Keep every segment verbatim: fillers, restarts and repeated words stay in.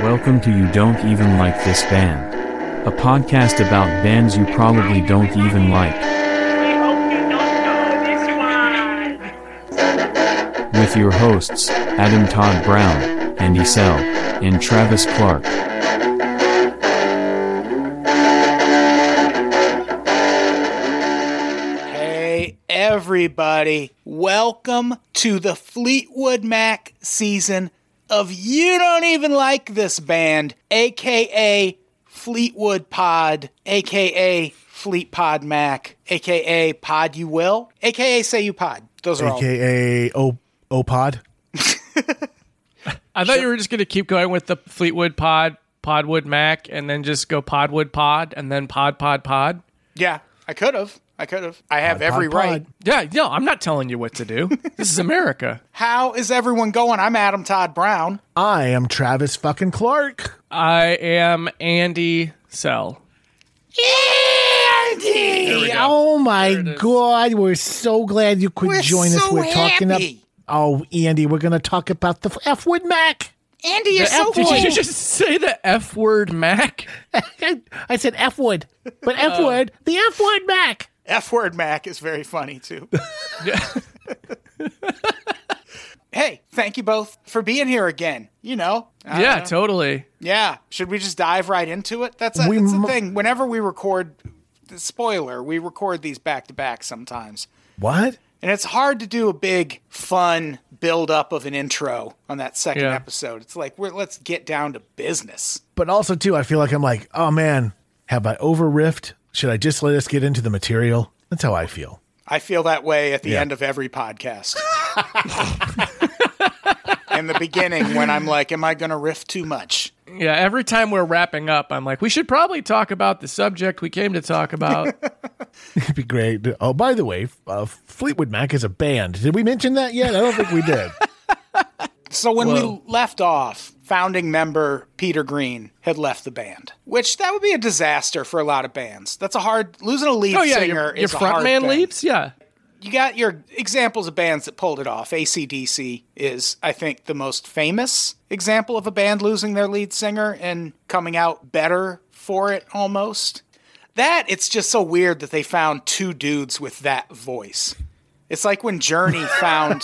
Welcome to You Don't Even Like This Band, a podcast about bands you probably don't even like. We hope you don't know this one. With your hosts, Adam Todd Brown, Andy Sell, and Travis Clark. Hey everybody, welcome to the Fleetwood Mac season of You Don't Even Like This Band, aka Fleetwood Pod, aka Fleet Pod Mac, aka Pod You Will, aka Say You Pod. Those are all. A K A O O Pod. I thought you were just going to keep going with the Fleetwood Pod, Podwood Mac, and then just go Podwood Pod, and then Pod Pod Pod. Yeah, I could have. I could have. I have Pod, every pod, right. pod. Yeah, no, I'm not telling you what to do. This is America. How is everyone going? I'm Adam Todd Brown. I am Travis fucking Clark. I am Andy Sell. Andy! Oh my There it is. God, we're so glad you could We're join us. so We're talking up. happy. Oh, Andy, we're going to talk about the F Wood Mac. Andy, you're The so F- did cool. you just say the F word Mac? I said F Wood, but F Wood, the F Wood Mac. F-word Mac is very funny, too. Hey, thank you both for being here again. You know. I Yeah, don't know. totally. Yeah. Should we just dive right into it? That's, a, We that's the mu- thing. Whenever we record, spoiler, we record these back-to-back sometimes. What? And it's hard to do a big, fun build-up of an intro on that second Yeah. episode. It's like, we're, let's get down to business. But also, too, I feel like I'm like, oh man, have I over riffed? Should I just let us get into the material? That's how I feel. I feel that way at the Yeah. end of every podcast. In the beginning, when I'm like, am I going to riff too much? Yeah, every time we're wrapping up, I'm like, we should probably talk about the subject we came to talk about. It'd be great. Oh, by the way, uh, Fleetwood Mac is a band. Did we mention that yet? I don't think we did. So when Whoa. we left off, founding member Peter Green had left the band, which that would be a disaster for a lot of bands. That's a hard, losing a lead oh, yeah, singer your, your is a front hard man thing. leaves? Yeah. You got your examples of bands that pulled it off. A C D C is, I think, the most famous example of a band losing their lead singer and coming out better for it almost. That, it's just so weird that they found two dudes with that voice. It's like when Journey found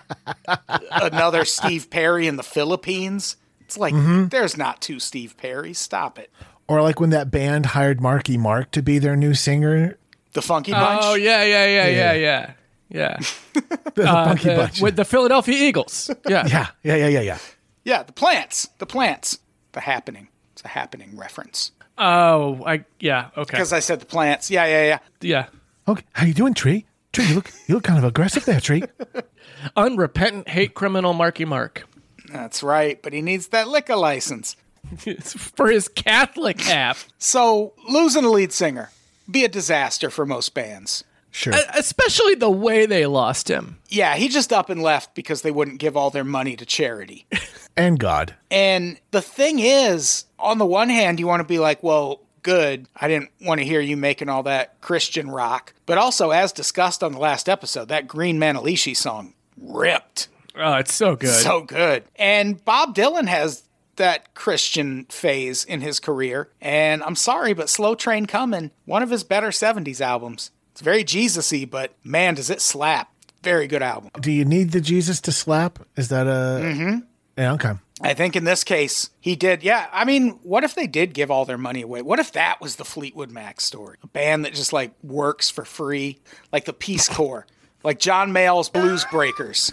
another Steve Perry in the Philippines. It's like, there's not two Steve Perrys. Stop it. Or like when that band hired Marky Mark to be their new singer. The Funky Bunch. Oh, yeah, yeah, yeah, yeah, yeah. Yeah. The Uh, Funky the- Bunch. with the Philadelphia Eagles. Yeah. yeah, yeah, yeah, yeah, yeah. Yeah, the Plants. The Plants. The Happening. It's a Happening reference. Oh, I yeah, okay. Because I said the Plants. Yeah, yeah, yeah. Yeah. Okay, how you doing, Tree? Tree, you look you look kind of aggressive there, Tree. Unrepentant hate criminal Marky Mark. That's right, but he needs that liquor license. For his Catholic app. So, losing a lead singer, be a disaster for most bands. Sure. Especially the way they lost him. Yeah, he just up and left because they wouldn't give all their money to charity. And God. And the thing is, on the one hand, you want to be like, well, good. I didn't want to hear you making all that Christian rock. But also, as discussed on the last episode, that Green Manalishi song ripped. Oh, it's so good. So good. And Bob Dylan has that Christian phase in his career. And I'm sorry, but Slow Train Comin', one of his better seventies albums. It's very Jesus-y, but man, does it slap. Very good album. Do you need the Jesus to slap? Is that a... Mm-hmm. Yeah, okay. I think in this case, he did. Yeah, I mean, what if they did give all their money away? What if that was the Fleetwood Mac story? A band that just, like, works for free, like the Peace Corps, like John Mayall's Blues Breakers.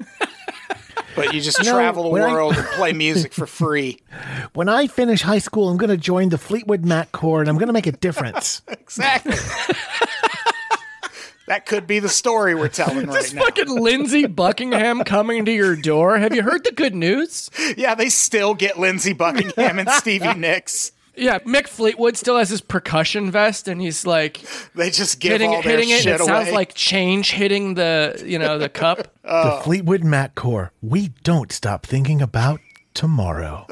But you just No, travel the when I- world and play music for free. When I finish high school, I'm going to join the Fleetwood Mac Corps, and I'm going to make a difference. Exactly. That could be the story we're telling right This now. fucking Lindsey Buckingham coming to your door. Have you heard the good news? Yeah, they still get Lindsey Buckingham and Stevie Nicks. Yeah, Mick Fleetwood still has his percussion vest, and he's like They just give hitting all it, their hitting it. And shit it away. sounds like change hitting the you know the cup. The Fleetwood Mac Corps. We don't stop thinking about tomorrow.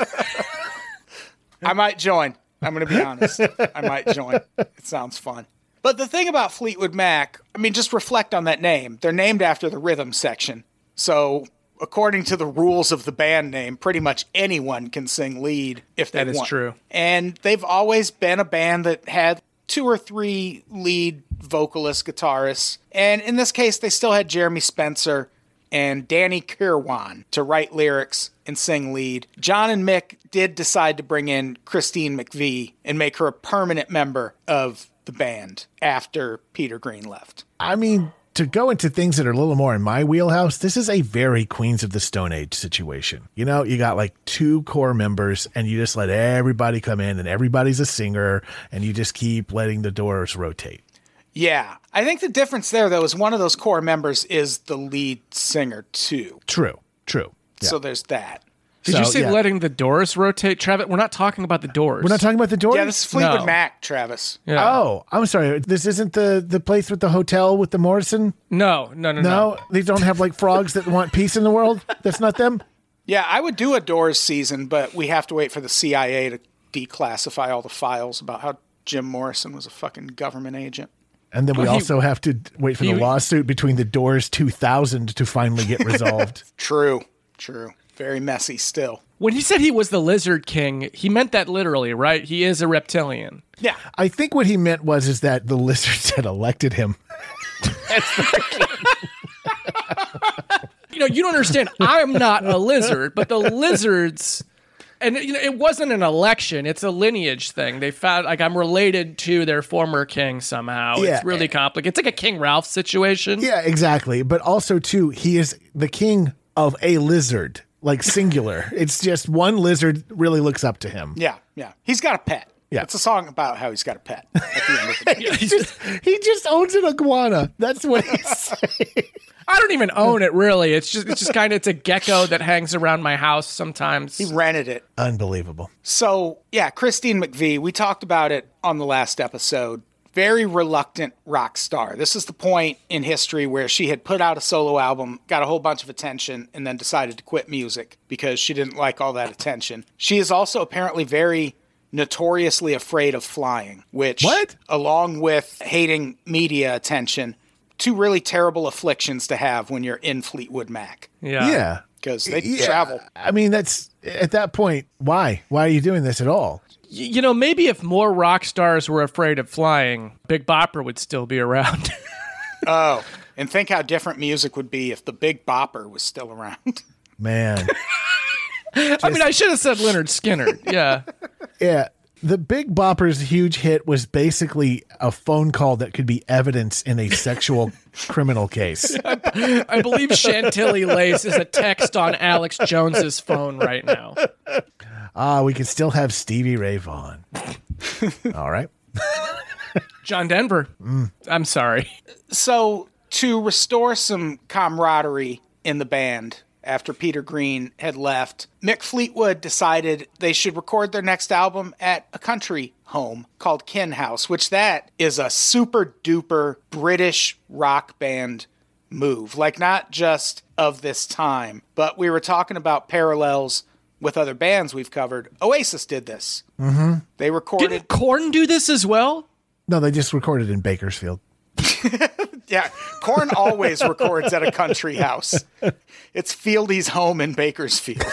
I might join. I'm going to be honest. I might join. It sounds fun. But the thing about Fleetwood Mac, I mean, just reflect on that name. They're named after the rhythm section. So according to the rules of the band name, pretty much anyone can sing lead if they That is want. true. And they've always been a band that had two or three lead vocalists, guitarists. And in this case, they still had Jeremy Spencer and Danny Kirwan to write lyrics and sing lead. John and Mick did decide to bring in Christine McVie and make her a permanent member of the band after Peter Green left. I mean, to go into things that are a little more in my wheelhouse, this is a very Queens of the Stone Age situation. You know, you got like two core members and you just let everybody come in and everybody's a singer and you just keep letting the doors rotate. Yeah. I think the difference there, though, is one of those core members is the lead singer, too. True, true. Yeah. So there's that. Did So, you say yeah. letting the Doors rotate, Travis? We're not talking about the Doors. We're not talking about the doors? Yeah, this is Fleetwood No. Mac, Travis. Yeah. Oh, I'm sorry. This isn't the, the place with the hotel with the Morrison? No, no, no, no. No, they don't have like frogs that want peace in the world? That's not them? Yeah, I would do a Doors season, but we have to wait for the C I A to declassify all the files about how Jim Morrison was a fucking government agent. And then we Well, he- also have to wait for the he- lawsuit between the Doors two thousand to finally get resolved. True, true. Very messy still. When he said he was the Lizard King, he meant that literally, right? He is a reptilian. Yeah. I think what he meant was is that the lizards had elected him. You know, you don't understand. I'm not a lizard, but the lizards, and you know, it wasn't an election. It's a lineage thing. They found like I'm related to their former king somehow. Yeah. It's really complicated. It's like a King Ralph situation. Yeah, exactly. But also, too, he is the king of a lizard, like singular. It's just one lizard really looks up to him. Yeah, yeah. He's got a pet. Yeah. It's a song about how he's got a pet at the end of the day. He just, he just owns an iguana. That's what he's saying. I don't even own it really. It's just it's just kind of it's a gecko that hangs around my house sometimes. He rented it. Unbelievable. So, yeah, Christine McVie, we talked about it on the last episode. Very reluctant rock star. This is the point in history where she had put out a solo album, got a whole bunch of attention, and then decided to quit music because she didn't like all that attention. She is also apparently very notoriously afraid of flying, which, What? along with hating media attention, two really terrible afflictions to have when you're in Fleetwood Mac. yeah. Yeah. Because they Yeah. travel. I mean, that's at that point, why? Why are you doing this at all? Y- You know, maybe if more rock stars were afraid of flying, Big Bopper would still be around. Oh, and think how different music would be if the Big Bopper was still around. Man. I mean, I should have said Leonard Skinner. Yeah. Yeah. The Big Bopper's huge hit was basically a phone call that could be evidence in a sexual criminal case. I believe Chantilly Lace is a text on Alex Jones's phone right now. Ah, we could still have Stevie Ray Vaughan. All right. John Denver. I'm sorry. So, to restore some camaraderie in the band after Peter Green had left, Mick Fleetwood decided they should record their next album at a country home called Kin House, which that is a super duper British rock band move. Like, not just of this time, but we were talking about parallels with other bands we've covered. Oasis did this. Mm-hmm. They recorded... Didn't Korn do this as well? No, they just recorded in Bakersfield. Yeah, Korn always records at a country house. It's Fieldy's home in Bakersfield.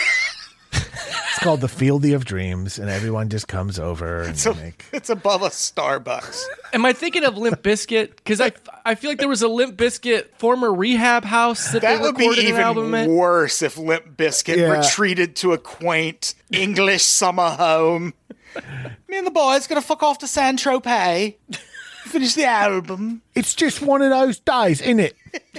It's called the Fieldy of Dreams, and everyone just comes over and So make. it's above a Starbucks. Am I thinking of Limp Bizkit? Because I, I feel like there was a Limp Bizkit former rehab house that, That they would be recorded an album even in. worse if Limp Bizkit Yeah. retreated to a quaint English summer home. Me and the boys gonna fuck off to San Tropez. Finish the album. It's just one of those days, isn't it?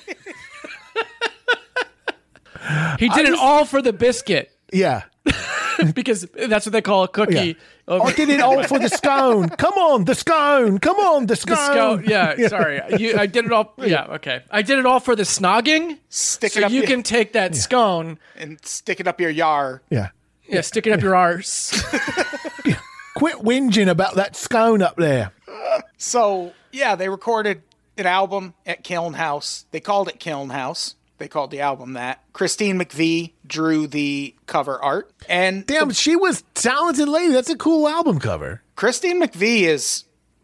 He did it all for the biscuit Yeah. because that's what they call a cookie. Yeah. Over- I did it all for the scone. Come on, the scone. Come on, the scone. The scone. Yeah, sorry. You, I did it all. Yeah, okay. I did it all for the snogging. Stick So it up you your, can take that scone, and stick it up your yar. Yeah. yeah, stick it up your arse. Quit whinging about that scone up there. So, yeah, they recorded an album at Kiln House. They called it Kiln House. They called the album that. Christine McVie drew the cover art. And Damn, she was talented lady. That's a cool album cover. Christine McVie is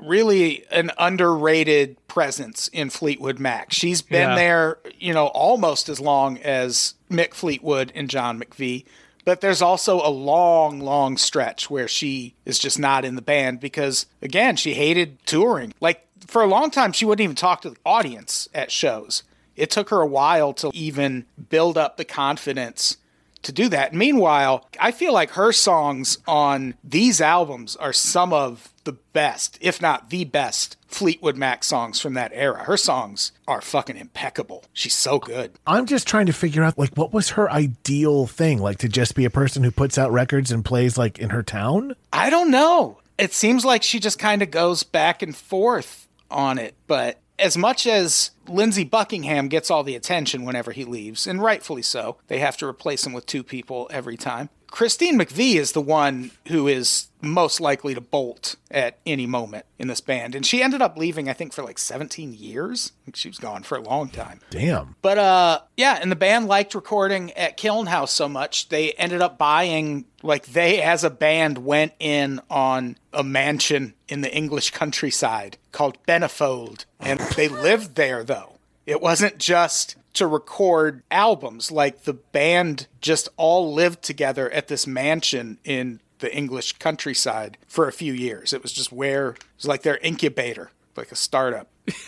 really an underrated presence in Fleetwood Mac. She's been Yeah. there, you know, almost as long as Mick Fleetwood and John McVie. But there's also a long, long stretch where she is just not in the band because, again, she hated touring. Like, for a long time, she wouldn't even talk to the audience at shows. It took her a while to even build up the confidence to do that. Meanwhile, I feel like her songs on these albums are some of the best, if not the best, Fleetwood Mac songs from that era. Her songs are fucking impeccable. She's so good. I'm just trying to figure out, like, what was her ideal thing? Like, to just be a person who puts out records and plays, like, in her town? I don't know. It seems like she just kind of goes back and forth on it, but as much as Lindsey Buckingham gets all the attention whenever he leaves, and rightfully so, they have to replace him with two people every time. Christine McVie is the one who is most likely to bolt at any moment in this band. And she ended up leaving, I think, for like seventeen years. I think she was gone for a long time. Damn. But uh, yeah, and the band liked recording at Kiln House so much, they ended up buying, like they as a band went in on a mansion in the English countryside called Benefold. And they lived there, though. It wasn't just to record albums. Like, the band just all lived together at this mansion in the English countryside for a few years. It was just where, it was like their incubator, like a startup.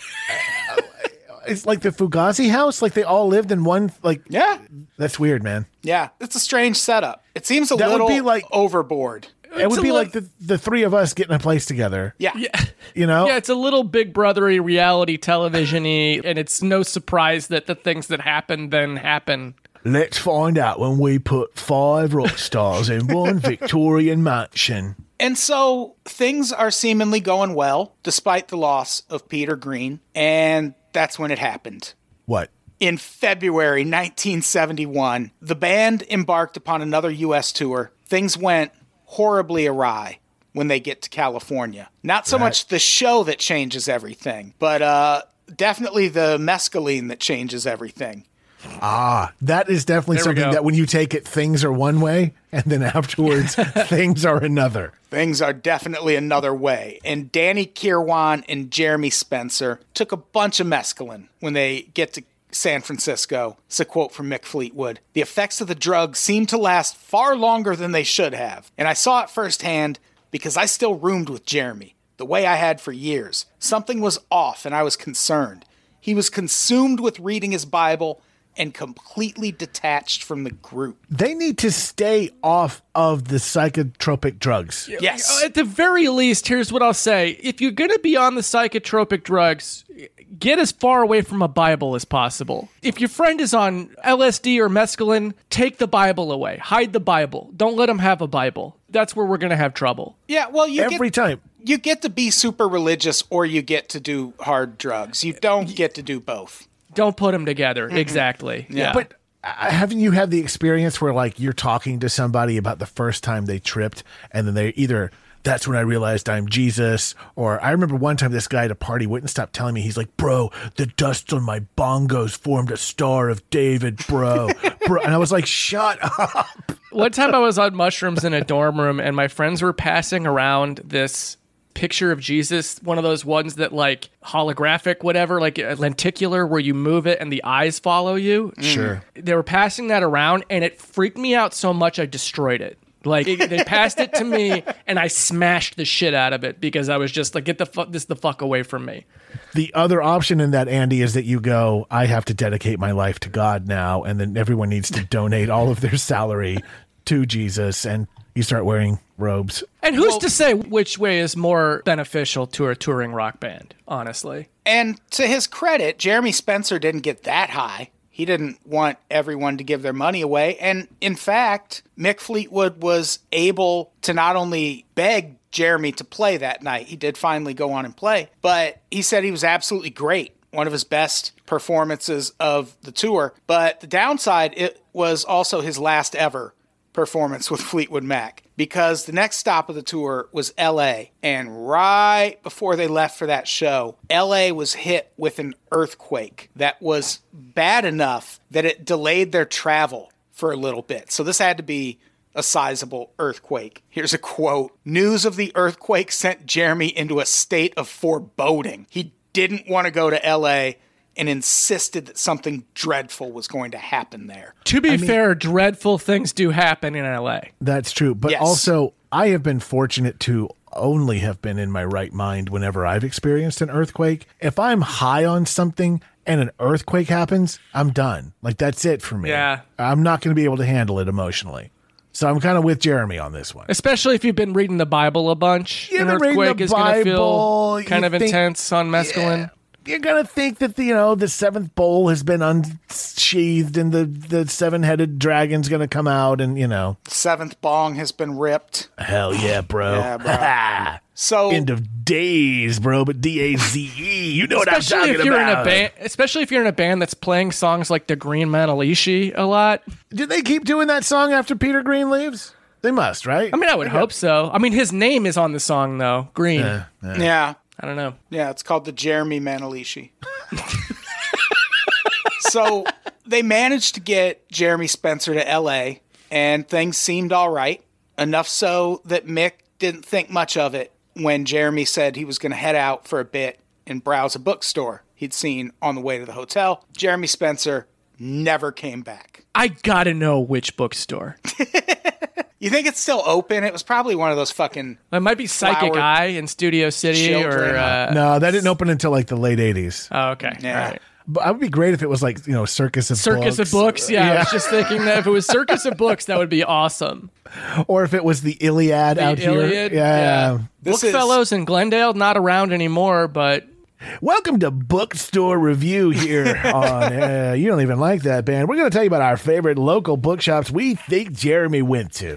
It's like the Fugazi house? Like, they all lived in one, like... Yeah. That's weird, man. Yeah. It's a strange setup. It seems a That would little be like- overboard. It would a be li- like the, the three of us getting a place together. Yeah. Yeah. You know? Yeah, it's a little Big Brother-y, reality television-y, and it's no surprise that the things that happen then happen. Let's find out when we put five rock stars in one Victorian mansion. And so things are seemingly going well, despite the loss of Peter Green. And that's when it happened. What? In February nineteen seventy-one, the band embarked upon another U S tour. Things went horribly awry when they get to California. Not so Right. much the show that changes everything, but uh, definitely the mescaline that changes everything. Ah, that is definitely There we something go. that when you take it, things are one way, and then afterwards, things are another. Things are definitely another way. And Danny Kirwan and Jeremy Spencer took a bunch of mescaline when they get to San Francisco. It's a quote from Mick Fleetwood. The effects of the drug seemed to last far longer than they should have. And I saw it firsthand because I still roomed with Jeremy, the way I had for years. Something was off and I was concerned. He was consumed with reading his Bible and completely detached from the group. They need to stay off of the psychotropic drugs. Yes. At the very least, here's what I'll say. If you're going to be on the psychotropic drugs, get as far away from a Bible as possible. If your friend is on L S D or mescaline, take the Bible away. Hide the Bible. Don't let them have a Bible. That's where we're going to have trouble. Yeah, well, you Every get, time. you get to be super religious or you get to do hard drugs. You don't get to do both. Don't put them together. Exactly. Yeah. But uh, haven't you had the experience where, like, you're talking to somebody about the first time they tripped, and then they either, that's when I realized I'm Jesus, or I remember one time this guy at a party wouldn't stop telling me, he's like, bro, the dust on my bongos formed a Star of David, bro. bro. And I was like, shut up. One time I was on mushrooms in a dorm room and my friends were passing around this picture of Jesus, one of those ones that like holographic, whatever, like a lenticular where you move it and the eyes follow you. Sure. They were passing that around and it freaked me out so much I destroyed it. Like it, they passed it to me and I smashed the shit out of it because I was just like, get the fuck this the fuck away from me. The other option in that, Andy, is that you go, I have to dedicate my life to God now, and then everyone needs to donate all of their salary to Jesus, and you start wearing robes. And who's to say which way is more beneficial to a touring rock band, honestly? And to his credit, Jeremy Spencer didn't get that high. He didn't want everyone to give their money away. And in fact, Mick Fleetwood was able to not only beg Jeremy to play that night, he did finally go on and play, but he said he was absolutely great. One of his best performances of the tour. But the downside, it was also his last ever performance with Fleetwood Mac, because the next stop of the tour was L A, and right before they left for that show, L A was hit with an earthquake that was bad enough that it delayed their travel for a little bit. So this had to be a sizable earthquake. Here's a quote. News of the earthquake sent Jeremy into a state of foreboding. He didn't want to go to L A and insisted that something dreadful was going to happen there. To be fair, dreadful things do happen in L A. That's true. But Yes. also, I have been fortunate to only have been in my right mind whenever I've experienced an earthquake. If I'm high on something and an earthquake happens, I'm done. Like, that's it for me. Yeah. I'm not going to be able to handle it emotionally. So I'm kind of with Jeremy on this one. Especially if you've been reading the Bible a bunch. You've An been reading earthquake the is going to Bible, feel kind you of think- intense on mescaline. You're going to think that, the, you know, the seventh bowl has been unsheathed and the, the seven-headed dragon's going to come out and, you know. The seventh bong has been ripped. Hell yeah, bro. Yeah, bro. So End of days, bro, but D A Z E. You know what I'm Especially talking if you're about. in a band, especially if you're in a band that's playing songs like the Green Manalishi a lot. Did they keep doing that song after Peter Green leaves? They must, right? I mean, I would hope so. I mean, his name is on the song though, Green. Uh, uh. yeah, I don't know. yeah, it's called the Jeremy Manalishi. So they managed to get Jeremy Spencer to L A, and things seemed all right. Enough so that Mick didn't think much of it when Jeremy said he was going to head out for a bit and browse a bookstore he'd seen on the way to the hotel. Jeremy Spencer never came back. I gotta know which bookstore. You think it's still open? It was probably one of those fucking... It might be Psychic Flower Eye in Studio City children. or. Uh, No, that didn't open until like the late eighties. Oh, okay. Yeah. All right. But it would be great if it was like, you know, Circus of Circus Books. of Books. Yeah, I was just thinking that if it was Circus of Books, that would be awesome. Or if it was the Iliad out Iliad, here. Yeah. yeah. This is- Bookfellows in Glendale, not around anymore, but Welcome to Bookstore Review here on, uh, you don't even like that band. We're going to tell you about our favorite local bookshops we think Jeremy went to.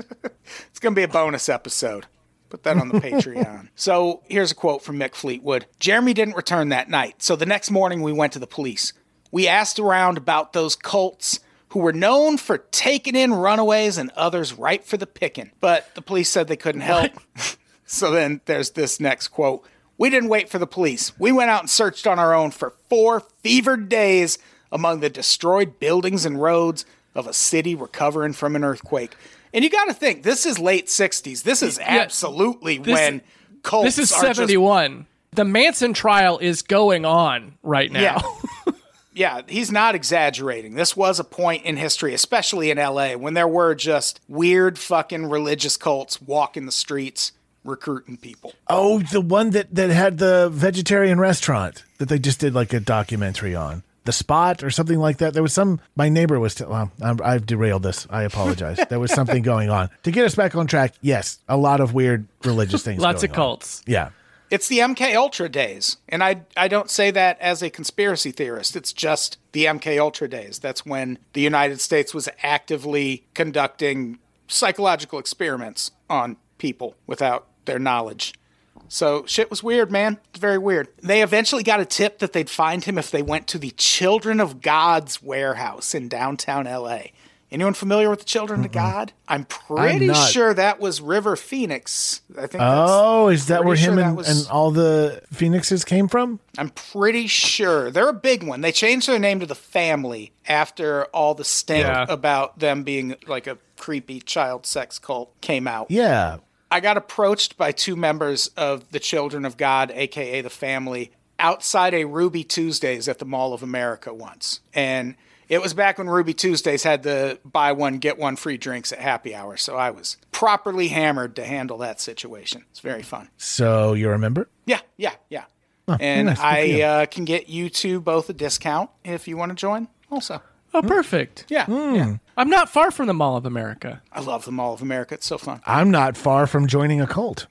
It's going to be a bonus episode. Put that on the Patreon. So here's a quote from Mick Fleetwood. Jeremy didn't return that night, so the next morning we went to the police. We asked around about those cults who were known for taking in runaways and others ripe for the picking. But the police said they couldn't help. So then there's this next quote. We didn't wait for the police. We went out and searched on our own for four fevered days among the destroyed buildings and roads of a city recovering from an earthquake. And you got to think, this is late sixties. This is absolutely this- when cults this is are just- seventy-one. The Manson trial is going on right now. Yeah. Yeah, he's not exaggerating. This was a point in history, especially in L A, when there were just weird fucking religious cults walking the streets recruiting people. Oh, the one that, that had the vegetarian restaurant that they just did like a documentary on. The Spot or something like that. There was some, my neighbor was, t- well, I'm, I've derailed this. I apologize. There was something going on. To get us back on track, yes, a lot of weird religious things Lots going of cults. on. Yeah. It's the M K Ultra days. And I I don't say that as a conspiracy theorist. It's just the M K Ultra days. That's when the United States was actively conducting psychological experiments on people without their knowledge. So shit was weird, man. It's very weird. They eventually got a tip that they'd find him if they went to the Children of God's warehouse in downtown L A. Anyone familiar with the Children of God? I'm pretty not. sure that was River Phoenix. I think. Oh, that's, is that where pretty him sure that and, was- and all the Phoenixes came from? I'm pretty sure. They're a big one. They changed their name to the Family after all the stink Yeah. about them being like a creepy child sex cult came out. Yeah. I got approached by two members of the Children of God, a k a the Family, outside a Ruby Tuesdays at the Mall of America once. And it was back when Ruby Tuesdays had the buy one, get one free drinks at happy hour. So I was properly hammered to handle that situation. It's very fun. So you remember? Yeah, yeah, yeah. Oh, and nice. Good for you. I uh, can get you two both a discount if you want to join also. Oh, perfect. Yeah, yeah. I'm not far from the Mall of America. I love the Mall of America. It's so fun. I'm not far from joining a cult.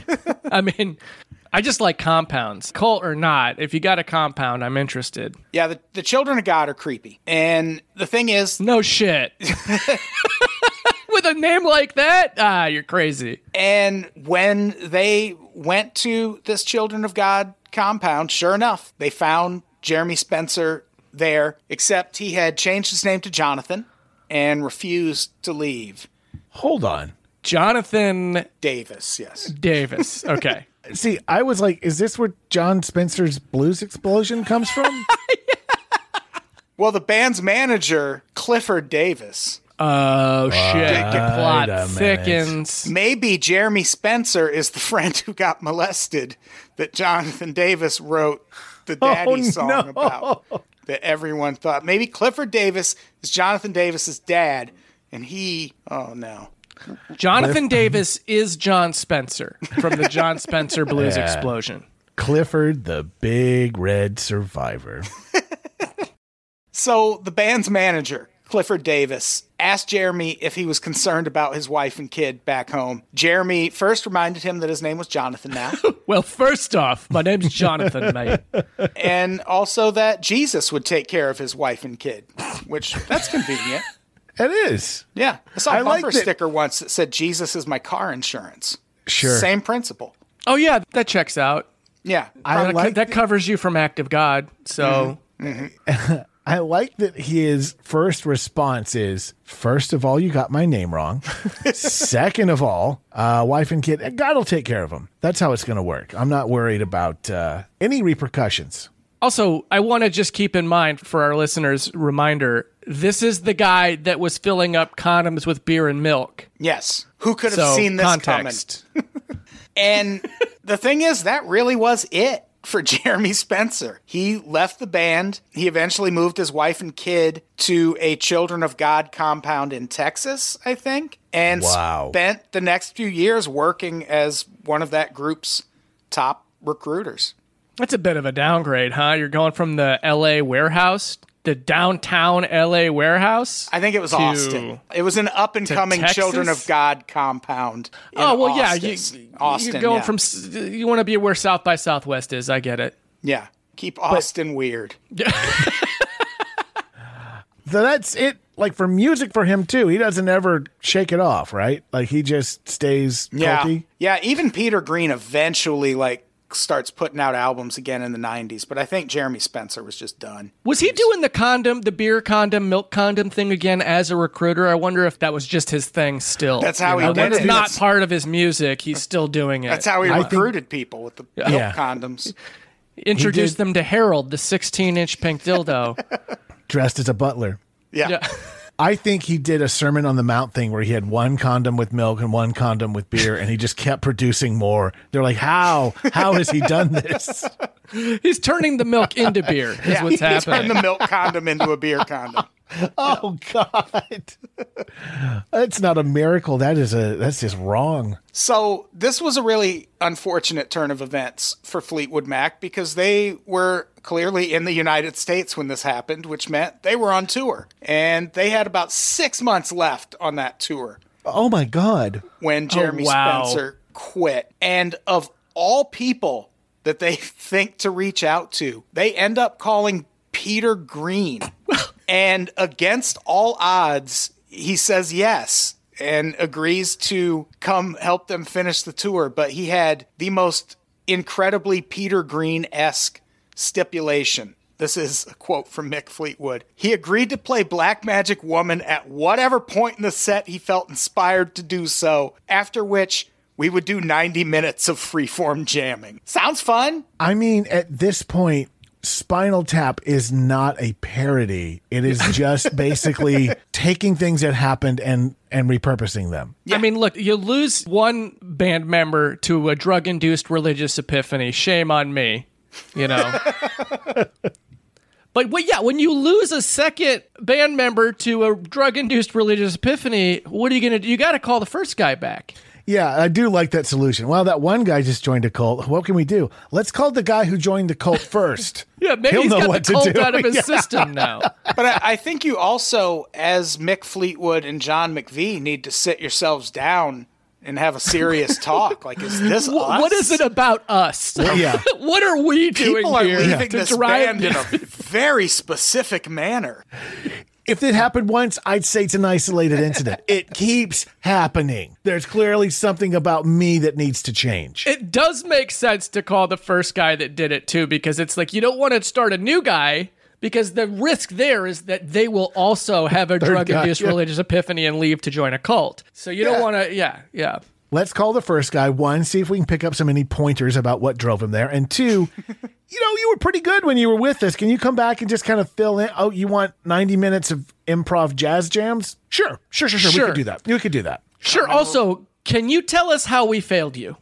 I mean, I just like compounds. Cult or not, if you got a compound, I'm interested. Yeah, the, the Children of God are creepy. And the thing is, No shit. With a name like that? Ah, you're crazy. and when they went to this Children of God compound, sure enough, they found Jeremy Spencer there, except he had changed his name to Jonathan and refused to leave. Hold on. Jonathan Davis, yes. Davis. Okay. See, I was like, is this where John Spencer's blues explosion comes from? Well, the band's manager, Clifford Davis, Oh, shit. The plot Wait a minute. thickens. Maybe Jeremy Spencer is the friend who got molested that Jonathan Davis wrote the Daddy Oh, song no. about. That everyone thought. Maybe Clifford Davis is Jonathan Davis's dad, and he, oh no. Jonathan Davis is John Spencer from the John Spencer Blues Yeah. Explosion. Clifford, the big red survivor. So the band's manager, Clifford Davis, asked Jeremy if he was concerned about his wife and kid back home. Jeremy first reminded him that his name was Jonathan now, Well, first off, my name's Jonathan, mate. and also that Jesus would take care of his wife and kid, which that's convenient. It is. Yeah. I saw a I like bumper that- sticker once that said, Jesus is my car insurance. Sure. Same principle. Oh, yeah, that checks out. Yeah. I that, like that covers you from act of God. So, I like that his first response is, first of all, you got my name wrong. Second of all, uh, wife and kid, God will take care of them. That's how it's going to work. I'm not worried about uh, any repercussions. also, I want to just keep in mind for our listeners' reminder, this is the guy that was filling up condoms with beer and milk. Yes. Who could have So, seen this context. coming? And the thing is, that really was it for Jeremy Spencer. He left the band. He eventually moved his wife and kid to a Children of God compound in Texas, I think, and Wow. spent the next few years working as one of that group's top recruiters. That's a bit of a downgrade, huh? You're going from the L A warehouse, the downtown L A warehouse. I think it was To- Austin. It was an up-and-coming Texas? Children of God compound in Oh, well, Austin. yeah. You, Austin, you're going yeah. from, s- you want to be where South by Southwest is. I get it. Yeah. Keep Austin weird. So that's it. Like for music for him too, he doesn't ever shake it off, right? Like he just stays Yeah. culty. Yeah, even Peter Green eventually like starts putting out albums again in the nineties, but I think Jeremy Spencer was just done. Was he doing the condom, the beer condom, milk condom thing again as a recruiter? I wonder if that was just his thing still. That's how he know, did when it's it. not That's- part of his music, he's still doing it. That's how he I think- recruited people with the milk Yeah. condoms. Introduce did- them to Harold, the sixteen-inch pink dildo. Dressed as a butler. Yeah. Yeah. I think he did a Sermon on the Mount thing where he had one condom with milk and one condom with beer, and he just kept producing more. They're like, how? How has he done this? He's turning the milk into beer, is Yeah. what's He turned happening. the milk condom into a beer condom. Oh God, that's not a miracle. That is a that's just wrong. So this was a really unfortunate turn of events for Fleetwood Mac because they were clearly in the United States when this happened, which meant they were on tour. And they had about six months left on that tour Oh my God. when Jeremy wow. Spencer quit. And of all people that they think to reach out to, they end up calling Peter Green. And against all odds, he says yes and agrees to come help them finish the tour. But he had the most incredibly Peter Green-esque stipulation. This is a quote from Mick Fleetwood. He agreed to play Black Magic Woman at whatever point in the set he felt inspired to do so, after which we would do ninety minutes of freeform jamming. Sounds fun. I mean, at this point, Spinal Tap is not a parody. It is just basically taking things that happened and and repurposing them. I mean, look, you lose one band member to a drug-induced religious epiphany. Shame on me, you know. But well, yeah, when you lose a second band member to a drug-induced religious epiphany, what are you going to do? You got to call the first guy back. Yeah, I do like that solution. Well, that one guy just joined a cult. What can we do? Let's call the guy who joined the cult first. Yeah, maybe He'll he's know got what the to cult do. out of his Yeah. system now. But I, I think you also, as Mick Fleetwood and John McVie, need to sit yourselves down and have a serious talk. Like, is this Wh- us? What is it about us? yeah. What are we doing People are here leaving to this drive band in a very specific manner. If it happened once, I'd say it's an isolated incident. It keeps happening. There's clearly something about me that needs to change. It does make sense to call the first guy that did it too, because it's like you don't want to start a new guy because the risk there is that they will also have a drug-induced guy, yeah. religious epiphany and leave to join a cult. So you Yeah. don't want to, yeah, yeah. let's call the first guy. One, see if we can pick up some any pointers about what drove him there. And two, you know, you were pretty good when you were with us. Can you come back and just kind of fill in? Oh, you want ninety minutes of improv jazz jams? Sure, sure, sure, sure. Sure. We could do that. We could do that. Sure. Also, can you tell us how we failed you?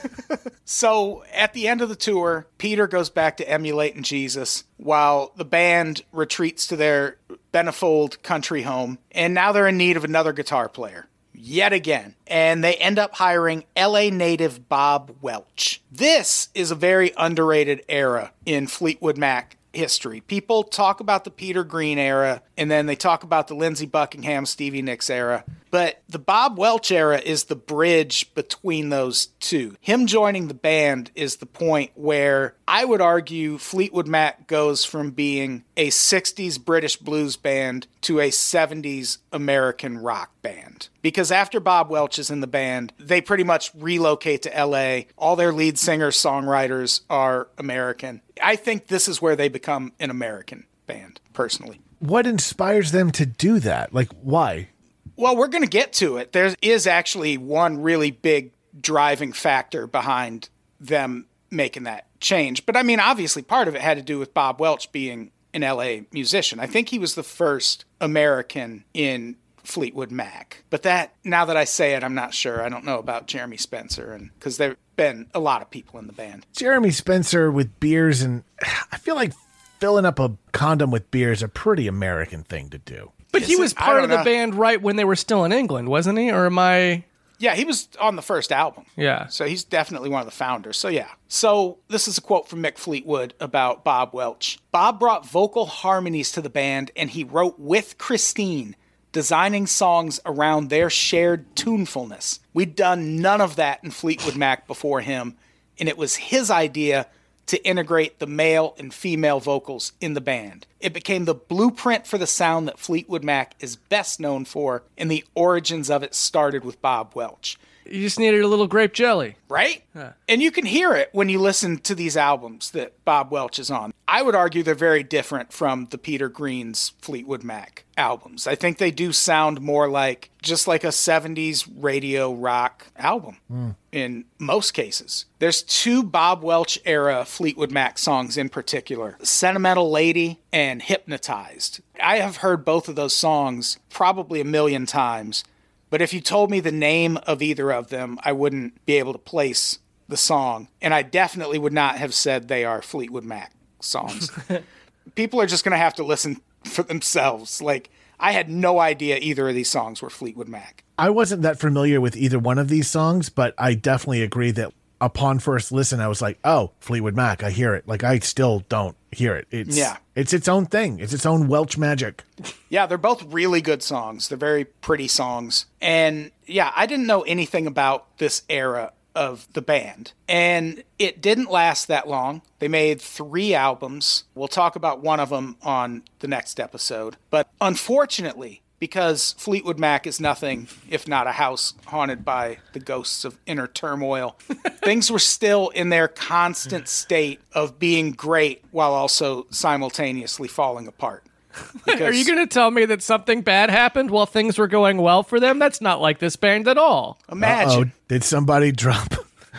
So at the end of the tour, Peter goes back to emulating Jesus while the band retreats to their Benefold country home. And now they're in need of another guitar player. Yet again. And they end up hiring L A native Bob Welch. This is a very underrated era in Fleetwood Mac history. People talk about the Peter Green era, and then they talk about the Lindsey Buckingham, Stevie Nicks era. But the Bob Welch era is the bridge between those two. Him joining the band is the point where I would argue Fleetwood Mac goes from being a sixties British blues band to a seventies American rock band. Because after Bob Welch is in the band, they pretty much relocate to L A. All their lead singers, songwriters are American. I think this is where they become an American band, personally. What inspires them to do that? Like, why? Well, we're going to get to it. There is actually one really big driving factor behind them making that change. But I mean, obviously part of it had to do with Bob Welch being an L A musician. I think he was the first American in Fleetwood Mac. But that, now that I say it, I'm not sure. I don't know about Jeremy Spencer, and because there have been a lot of people in the band. Jeremy Spencer with beers, and I feel like filling up a condom with beer is a pretty American thing to do. But he Is was it? I part don't of the know. band right when they were still in England, wasn't he? Or am I... Yeah, he was on the first album. Yeah. So he's definitely one of the founders. So yeah. So this is a quote from Mick Fleetwood about Bob Welch. Bob brought vocal harmonies to the band, and he wrote with Christine, designing songs around their shared tunefulness. We'd done none of that in Fleetwood Mac before him, and it was his idea to integrate the male and female vocals in the band. It became the blueprint for the sound that Fleetwood Mac is best known for, and the origins of it started with Bob Welch. You just needed a little grape jelly. Right? And you can hear it when you listen to these albums that Bob Welch is on. I would argue they're very different from the Peter Green's Fleetwood Mac albums. I think they do sound more like just like a seventies radio rock album mm. in most cases. There's two Bob Welch era Fleetwood Mac songs in particular, Sentimental Lady and Hypnotized. I have heard both of those songs probably a million times. But if you told me the name of either of them, I wouldn't be able to place the song. And I definitely would not have said they are Fleetwood Mac songs. People are just going to have to listen for themselves. Like, I had no idea either of these songs were Fleetwood Mac. I wasn't that familiar with either one of these songs, but I definitely agree that upon first listen, I was like, oh, Fleetwood Mac, I hear it. Like, I still don't hear it. It's, yeah. It's its own thing. It's its own Welch magic. Yeah, they're both really good songs. They're very pretty songs. And yeah, I didn't know anything about this era of the band. And it didn't last that long. They made three albums. We'll talk about one of them on the next episode. But unfortunately, because Fleetwood Mac is nothing if not a house haunted by the ghosts of inner turmoil, things were still in their constant state of being great while also simultaneously falling apart. Because, Are you going to tell me that something bad happened while things were going well for them? That's not like this band at all. Imagine. Uh-oh. Did somebody drop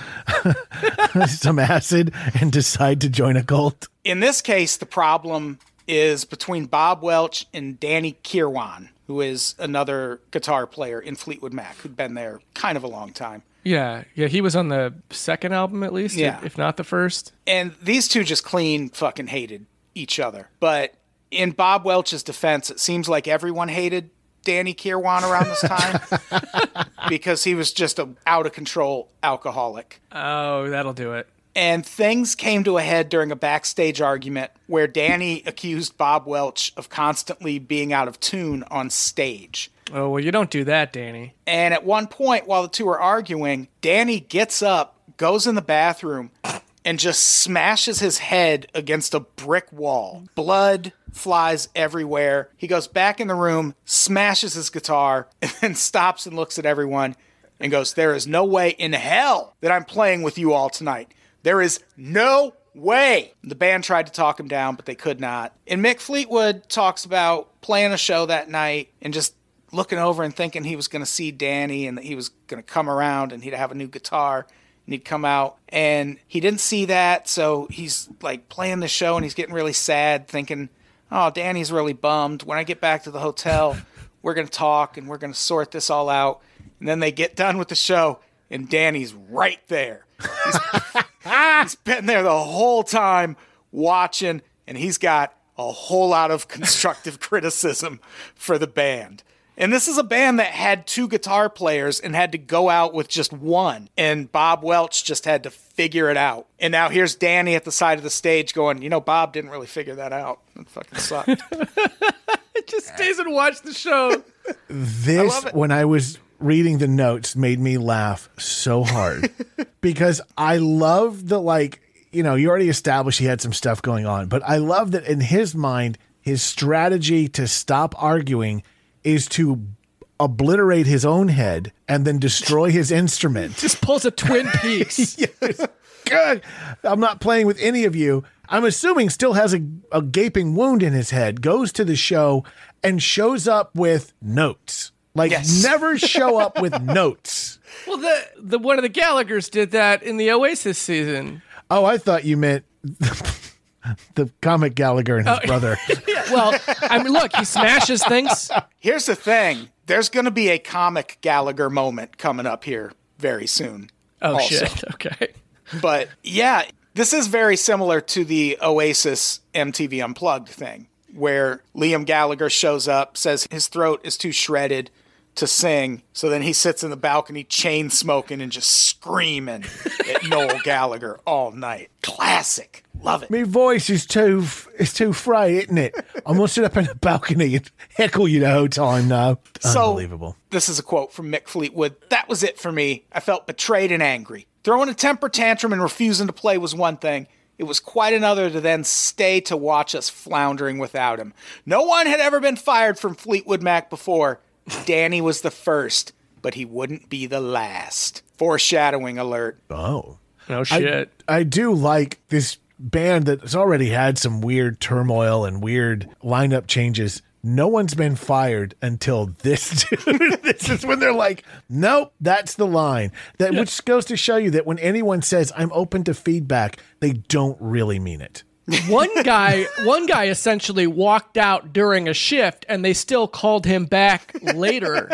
some acid and decide to join a cult? In this case, the problem is between Bob Welch and Danny Kirwan, who is another guitar player in Fleetwood Mac, who'd been there kind of a long time. Yeah, yeah, he was on the second album at least, Yeah. if not the first. And these two just clean fucking hated each other. But in Bob Welch's defense, it seems like everyone hated Danny Kirwan around this time because he was just an out-of-control alcoholic. Oh, that'll do it. And things came to a head during a backstage argument where Danny accused Bob Welch of constantly being out of tune on stage. Oh, well, you don't do that, Danny. And at one point, while the two are arguing, Danny gets up, goes in the bathroom, and just smashes his head against a brick wall. Blood flies everywhere. He goes back in the room, smashes his guitar, and then stops and looks at everyone and goes, "There is no way in hell that I'm playing with you all tonight. There is no way." The band tried to talk him down, but they could not. And Mick Fleetwood talks about playing a show that night and just looking over and thinking he was going to see Danny and that he was going to come around and he'd have a new guitar and he'd come out. And he didn't see that, so he's like playing the show and he's getting really sad, thinking, oh, Danny's really bummed. When I get back to the hotel, we're going to talk and we're going to sort this all out. And then they get done with the show and Danny's right there. He's, he's been there the whole time watching, and he's got a whole lot of constructive criticism for the band. And this is a band that had two guitar players and had to go out with just one. And Bob Welch just had to figure it out. And now here's Danny at the side of the stage going, you know, Bob didn't really figure that out. It fucking sucked. It just stays and watch the show. This, I love it. when I was reading the notes, made me laugh so hard because I love the, like, you know, you already established he had some stuff going on, but I love that in his mind, his strategy to stop arguing is to obliterate his own head and then destroy his instrument. Just pulls a Twin Peaks. Yes. God, I'm not playing with any of you. I'm assuming still has a, a gaping wound in his head, goes to the show and shows up with notes. Like, Yes. never show up with notes. Well, the the one of the Gallaghers did that in the Oasis season. Oh, I thought you meant the comic Gallagher and his brother. Yeah, well, I mean, look, he smashes things. Here's the thing. There's going to be a comic Gallagher moment coming up here very soon. Oh, also. shit. Okay. But yeah, this is very similar to the Oasis M T V Unplugged thing, where Liam Gallagher shows up, says his throat is too shredded to sing. So then he sits in the balcony chain smoking and just screaming at Noel Gallagher all night. Classic. Love it. My voice is too is too frayed, isn't it? I'm gonna sit up in the balcony and heckle you the whole time now. So, Unbelievable. This is a quote from Mick Fleetwood. That was it for me. I felt betrayed and angry. Throwing a temper tantrum and refusing to play was one thing. It was quite another to then stay to watch us floundering without him. No one had ever been fired from Fleetwood Mac before. Danny was the first, but he wouldn't be the last. Foreshadowing alert. Oh. No I, shit. I do like this band that's already had some weird turmoil and weird lineup changes. No one's been fired until this dude. This is when they're like, nope, that's the line. That Yeah. which goes to show you that when anyone says I'm open to feedback, they don't really mean it. One guy, one guy essentially walked out during a shift, and they still called him back later.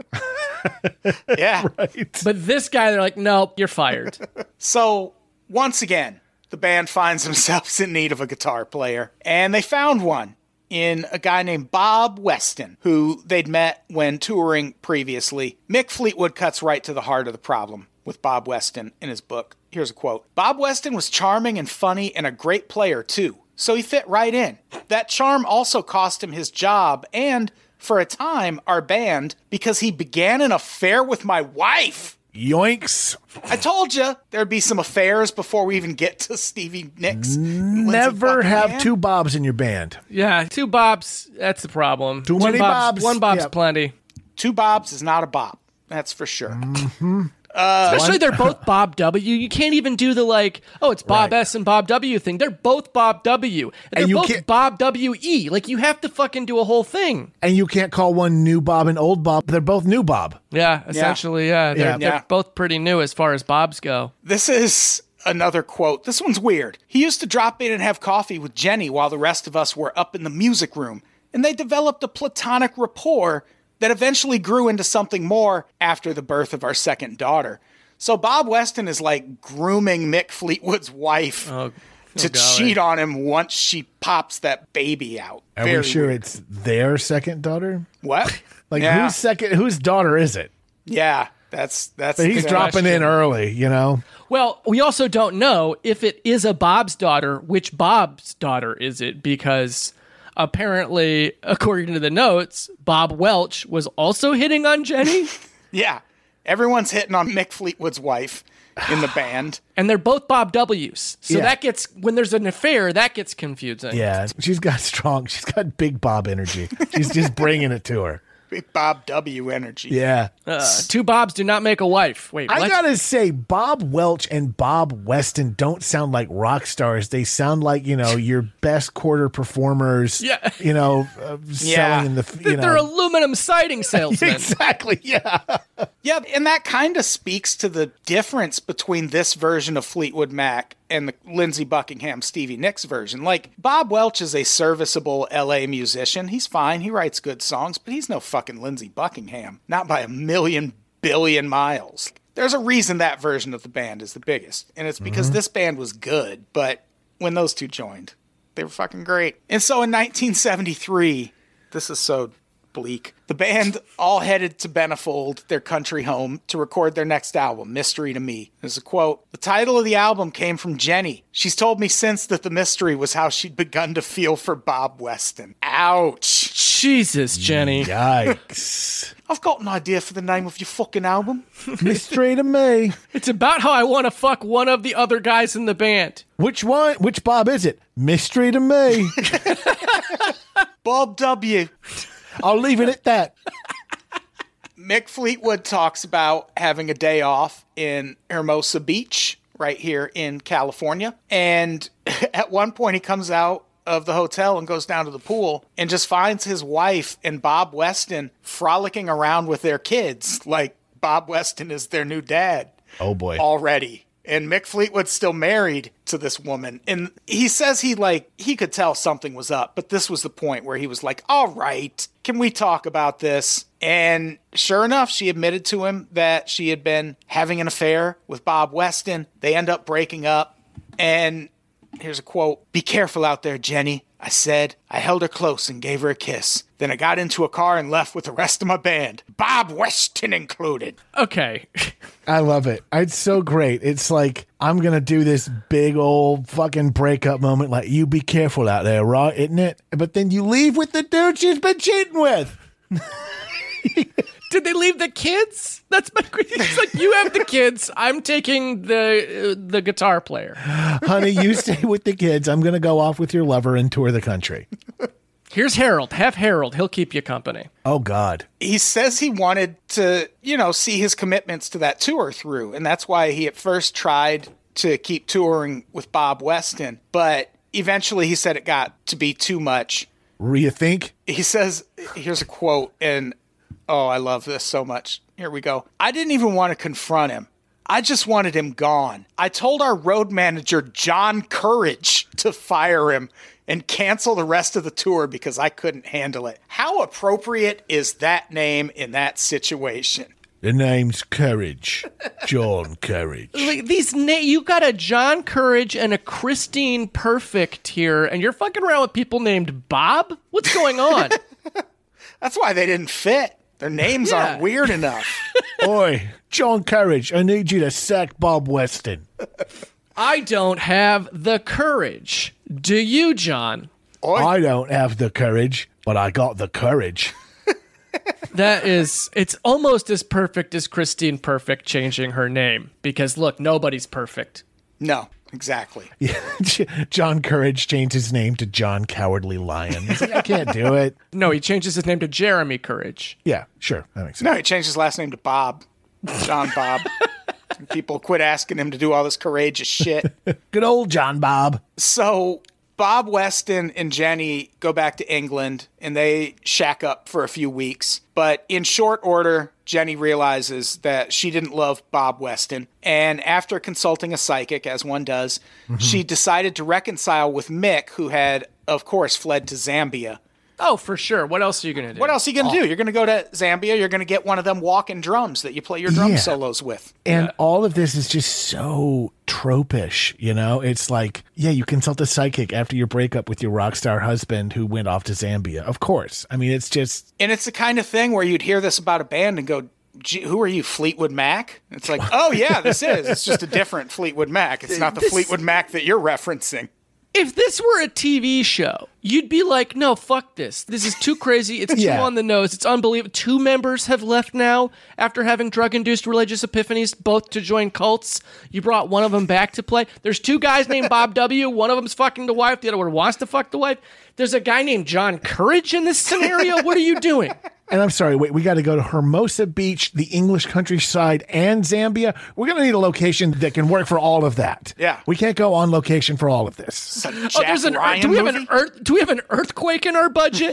Yeah. Right. But this guy, they're like, nope, you're fired. So, once again, the band finds themselves in need of a guitar player, and they found one in a guy named Bob Weston, who they'd met when touring previously. Mick Fleetwood cuts right to the heart of the problem with Bob Weston in his book. Here's a quote. Bob Weston was charming and funny and a great player, too, so he fit right in. That charm also cost him his job and, for a time, our band, because he began an affair with my wife. Yoinks. I told you there'd be some affairs before we even get to Stevie Nicks. and Lindsey Never have Buckingham. two Bobs in your band. Yeah, two Bobs, that's the problem. Too many Bobs. One Bob's Yep. plenty. Two Bobs is not a Bob. That's for sure. Mm-hmm. Especially they're both Bob W. You can't even do the like, oh, it's Bob Right. S and Bob W thing. They're both Bob W. And, And they're you both can't- Bob W E. Like, you have to fucking do a whole thing. And you can't call one new Bob and old Bob. They're both new Bob. Yeah, essentially, yeah. They're, Yeah. they're Yeah. both pretty new as far as Bobs go. This is another quote. This one's weird. He used to drop in and have coffee with Jenny while the rest of us were up in the music room, and they developed a platonic rapport that eventually grew into something more after the birth of our second daughter. So Bob Weston is like grooming Mick Fleetwood's wife Oh, to golly. cheat on him once she pops that baby out. Are Very we sure weird. it's their second daughter? What? Like yeah. whose second? Whose daughter is it? Yeah, that's that's. But he's the dropping in question. early. You know. Well, we also don't know if it is a Bob's daughter, which Bob's daughter is it? Because apparently, according to the notes, Bob Welch was also hitting on Jenny. Yeah, everyone's hitting on Mick Fleetwood's wife in the band. And they're both Bob W's. So Yeah. that gets, when there's an affair, that gets confusing. Yeah, she's got strong. She's got big Bob energy. She's just bringing it to her. Big Bob W energy. Yeah. Uh, two Bobs do not make a wife. Wait, I what? gotta say, Bob Welch and Bob Weston don't sound like rock stars. They sound like, you know, your best quarter performers. Yeah. You know, uh, selling in the. You They're know. aluminum siding salesmen. Exactly. Yeah. Yeah, and that kind of speaks to the difference between this version of Fleetwood Mac and the Lindsey Buckingham, Stevie Nicks version. Like, Bob Welch is a serviceable L A musician. He's fine. He writes good songs, but he's no fucking Lindsey Buckingham. Not by a million billion miles. There's a reason that version of the band is the biggest, and it's because mm-hmm. this band was good, but when those two joined, they were fucking great. And so in nineteen seventy-three, this is so bleak, the band all headed to Benefold, their country home, to record their next album, Mystery to Me. There's a quote. The title of the album came from Jenny. She's told me since that the mystery was how she'd begun to feel for Bob Weston. Ouch. Jesus, Jenny. Yikes. I've got an idea for the name of your fucking album. Mystery to Me. It's about how I want to fuck one of the other guys in the band. Which one? Which Bob is it? Mystery to Me. Bob W. I'll leave it at that. Mick Fleetwood talks about having a day off in Hermosa Beach, right here in California. And at one point he comes out of the hotel and goes down to the pool and just finds his wife and Bob Weston frolicking around with their kids. Like Bob Weston is their new dad. Oh boy. Already. And Mick Fleetwood's still married to this woman. And he says he like, he could tell something was up, but this was the point where he was like, all right, can we talk about this? And sure enough, she admitted to him that she had been having an affair with Bob Weston. They end up breaking up. And here's a quote. "Be careful out there, Jenny," I said. I held her close and gave her a kiss. Then I got into a car and left with the rest of my band, Bob Weston included. Okay. I love it. It's so great. It's like, I'm going to do this big old fucking breakup moment like, you be careful out there, right? Isn't it? But then you leave with the dude she's been cheating with. Did they leave the kids? That's my It's like, you have the kids. I'm taking the uh, the guitar player. Honey, you stay with the kids. I'm going to go off with your lover and tour the country. Here's Harold. Have Harold. He'll keep you company. Oh, God. He says he wanted to, you know, see his commitments to that tour through. And that's why he at first tried to keep touring with Bob Weston. But eventually he said it got to be too much. Rethink? He says, here's a quote, and oh, I love this so much. Here we go. "I didn't even want to confront him. I just wanted him gone. I told our road manager, John Courage, to fire him and cancel the rest of the tour because I couldn't handle it." How appropriate is that name in that situation? The name's Courage. John Courage. Like these, na- you got a John Courage and a Christine Perfect here, and you're fucking around with people named Bob? What's going on? That's why they didn't fit. Their names Yeah. aren't weird enough. Oi, John Courage, I need you to sack Bob Weston. I don't have the courage. Do you, John? Oi. I don't have the courage, but I got the courage. That is, it's almost as perfect as Christine Perfect changing her name. Because look, nobody's perfect. No, exactly. Yeah, John Courage changed his name to John Cowardly Lion. He's like, I can't do it. No, he changes his name to Jeremy Courage. Yeah, sure. That makes sense. No, he changed his last name to Bob. John Bob. People quit asking him to do all this courageous shit. Good old John Bob. So Bob Weston and Jenny go back to England and they shack up for a few weeks. But in short order, Jenny realizes that she didn't love Bob Weston. And after consulting a psychic, as one does, mm-hmm. she decided to reconcile with Mick, who had, of course, fled to Zambia. Oh, for sure. What else are you going to do? What else are you going to oh. do? You're going to go to Zambia. You're going to get one of them walking drums that you play your drum yeah. solos with. And yeah. all of this is just so tropish, you know? It's like, yeah, you consult a psychic after your breakup with your rock star husband who went off to Zambia. Of course. I mean, it's just... And it's the kind of thing where you'd hear this about a band and go, Gee, who are you, Fleetwood Mac? It's like, oh, yeah, this is. It's just a different Fleetwood Mac. It's not the This- Fleetwood Mac that you're referencing. If this were a T V show, you'd be like, no, fuck this. This is too crazy. It's too Yeah. on the nose. It's unbelievable. Two members have left now after having drug-induced religious epiphanies, both to join cults. You brought one of them back to play. There's two guys named Bob W. One of them's fucking the wife. The other one wants to fuck the wife. There's a guy named John Courage in this scenario. What are you doing? And I'm sorry, wait, we got to go to Hermosa Beach, the English countryside, and Zambia. We're going to need a location that can work for all of that. Yeah. We can't go on location for all of this. Oh, there's an Ryan do we have movie? an earth do we have an earthquake in our budget?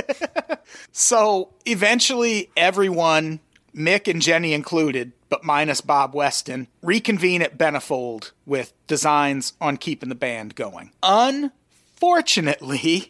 So eventually everyone, Mick and Jenny included, but minus Bob Weston, reconvene at Benefold with designs on keeping the band going. Unfortunately,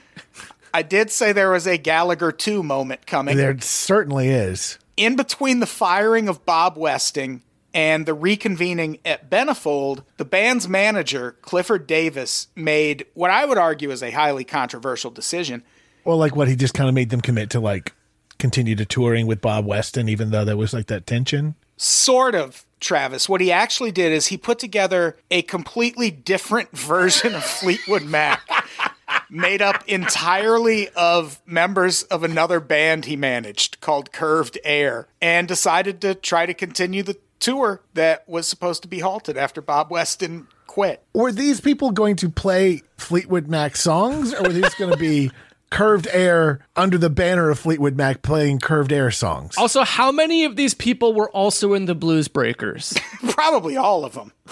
I did say there was a Gallagher two moment coming. There certainly is. In between the firing of Bob Westing and the reconvening at Benefold, the band's manager, Clifford Davis, made what I would argue is a highly controversial decision. Well, like what, he just kind of made them commit to like continue to touring with Bob Weston, even though there was like that tension? Sort of, Travis. What he actually did is he put together a completely different version of Fleetwood Mac, made up entirely of members of another band he managed called Curved Air, and decided to try to continue the tour that was supposed to be halted after Bob Weston quit. Were these people going to play Fleetwood Mac songs, or were these going to be Curved Air under the banner of Fleetwood Mac playing Curved Air songs? Also, how many of these people were also in the Blues Breakers? Probably all of them.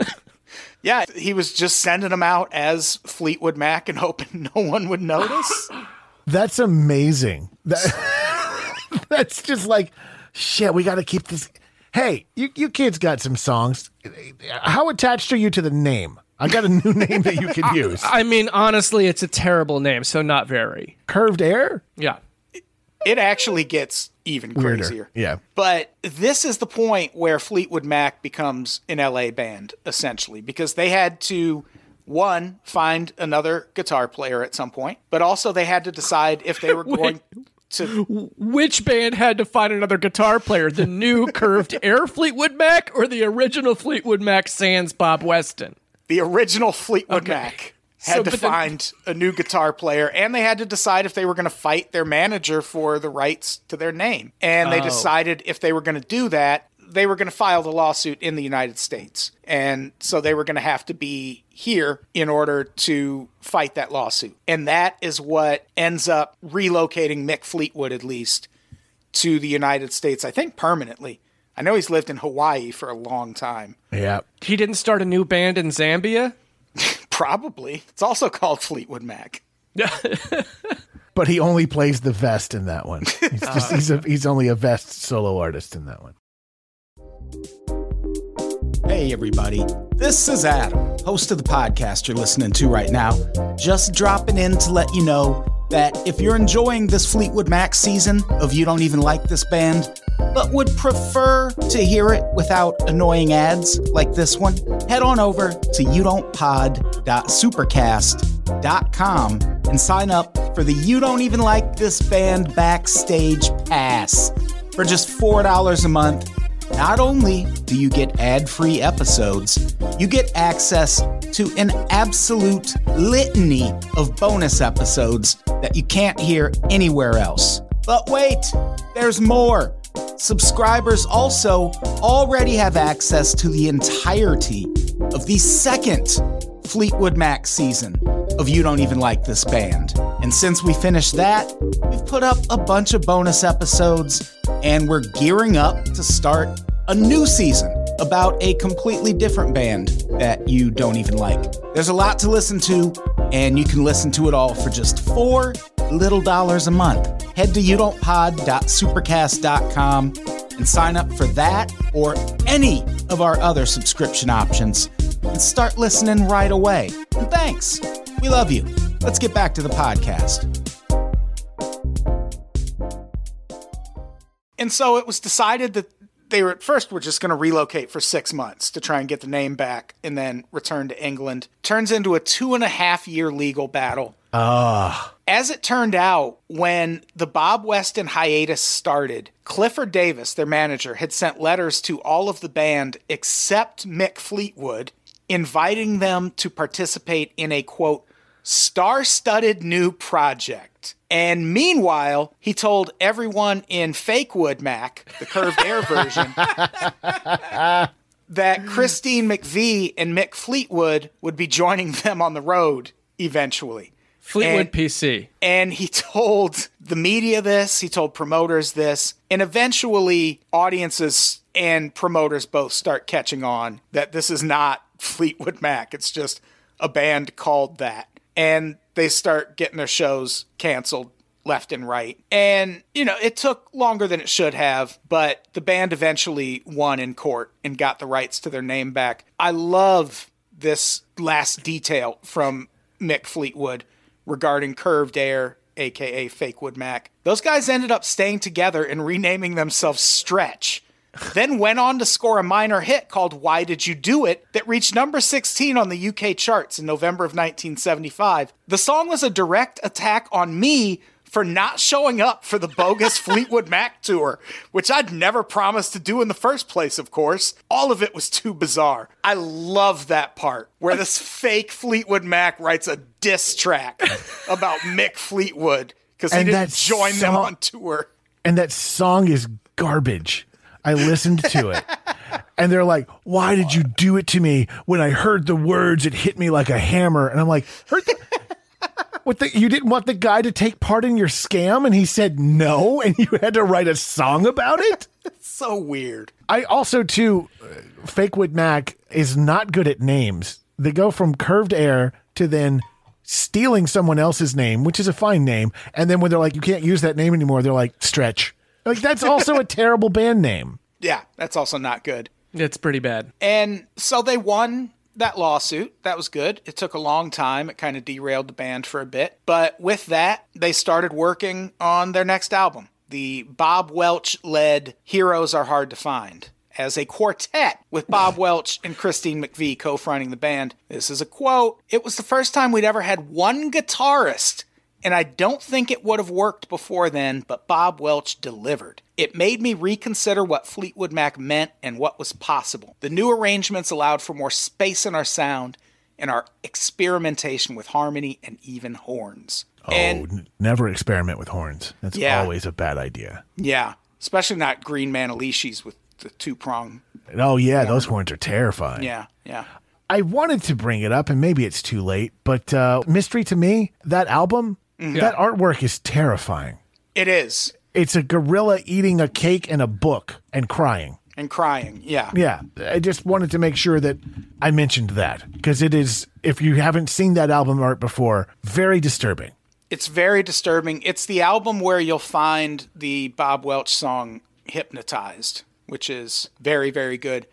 Yeah, he was just sending them out as Fleetwood Mac and hoping no one would notice. That's amazing. That, that's just like, shit, we got to keep this. Hey, you, you kids got some songs. How attached are you to the name? I got a new name that you can use. I mean, honestly, it's a terrible name, so not very. Curved Air? Yeah. It actually gets even Weirder. crazier. Yeah. But this is the point where Fleetwood Mac becomes an L A band, essentially, because they had to, one, find another guitar player at some point, but also they had to decide if they were going to... Which band had to find another guitar player? The new Curved Air Fleetwood Mac or the original Fleetwood Mac sans Bob Weston? The original Fleetwood Okay. Mac had So, to but then- find a new guitar player, and they had to decide if they were going to fight their manager for the rights to their name. And they Oh. decided if they were going to do that, they were going to file the lawsuit in the United States. And so they were going to have to be here in order to fight that lawsuit. And that is what ends up relocating Mick Fleetwood, at least, to the United States, I think permanently. I know he's lived in Hawaii for a long time. Yeah. He didn't start a new band in Zambia? Probably. It's also called Fleetwood Mac. But he only plays the vest in that one. He's just he's a, he's only a vest solo artist in that one. Hey, everybody. This is Adam, host of the podcast you're listening to right now. Just dropping in to let you know that if you're enjoying this Fleetwood Mac season of You Don't Even Like This Band, but would prefer to hear it without annoying ads like this one, head on over to you don't pod dot supercast dot com and sign up for the You Don't Even Like This Band Backstage Pass. For just four dollars a month, not only do you get ad-free episodes, you get access to an absolute litany of bonus episodes that you can't hear anywhere else. But wait, there's more. Subscribers also already have access to the entirety of the second Fleetwood Mac season of You Don't Even Like This Band. And since we finished that, we've put up a bunch of bonus episodes, and we're gearing up to start a new season about a completely different band that you don't even like. There's a lot to listen to, and you can listen to it all for just four little dollars a month. Head to you don't pod dot supercast dot com and sign up for that or any of our other subscription options and start listening right away. And thanks. We love you. Let's get back to the podcast. And so it was decided that they were at first were just going to relocate for six months to try and get the name back and then return to England. Turns into a two and a half year legal battle. Ah. As it turned out, when the Bob Weston hiatus started, Clifford Davis, their manager, had sent letters to all of the band except Mick Fleetwood, inviting them to participate in a, quote, star-studded new project. And meanwhile, he told everyone in Fakewood Mac, the Curved Air version, that Christine McVie and Mick Fleetwood would be joining them on the road eventually. Fleetwood And- P C. And he told the media this, he told promoters this, and eventually audiences and promoters both start catching on that this is not Fleetwood Mac. It's just a band called that. And they start getting their shows canceled left and right. And, you know, it took longer than it should have, but the band eventually won in court and got the rights to their name back. I love this last detail from Mick Fleetwood regarding Curved Air, aka Fakewood Mac. Those guys ended up staying together and renaming themselves Stretch. Then went on to score a minor hit called Why Did You Do It that reached number sixteen on the U K charts in November of nineteen seventy-five. The song was a direct attack on me for not showing up for the bogus Fleetwood Mac tour, which I'd never promised to do in the first place, of course. All of it was too bizarre. I love that part where this fake Fleetwood Mac writes a diss track about Mick Fleetwood because he And didn't that join them song- on tour. And that song is garbage. I listened to it. And they're like, why did you do it to me? When I heard the words, it hit me like a hammer. And I'm like, heard the, what the, you didn't want the guy to take part in your scam? And he said no, and you had to write a song about it? So weird. I also, too, uh, Fakewood Mac is not good at names. They go from Curved Air to then stealing someone else's name, which is a fine name. And then when they're like, you can't use that name anymore, they're like, Stretch. Like, that's also a terrible band name. Yeah, that's also not good. It's pretty bad. And so they won that lawsuit. That was good. It took a long time. It kind of derailed the band for a bit. But with that, they started working on their next album, the Bob Welch-led Heroes Are Hard to Find, as a quartet with Bob Welch and Christine McVie co-fronting the band. This is a quote. "It was the first time we'd ever had one guitarist, and I don't think it would have worked before then, but Bob Welch delivered. It made me reconsider what Fleetwood Mac meant and what was possible. The new arrangements allowed for more space in our sound and our experimentation with harmony and even horns." Oh, And n- never experiment with horns. That's Yeah. always a bad idea. yeah, especially not Green Manalishis with the two-prong. Oh, yeah, those horns are terrifying. Yeah, yeah. I wanted to bring it up, and maybe it's too late, but uh, Mystery to Me, that album, that artwork is terrifying. It is. It's a gorilla eating a cake and a book and crying. And crying, yeah. Yeah, I just wanted to make sure that I mentioned that, because it is, if you haven't seen that album art before, very disturbing. It's very disturbing. It's the album where you'll find the Bob Welch song Hypnotized, which is very, very good.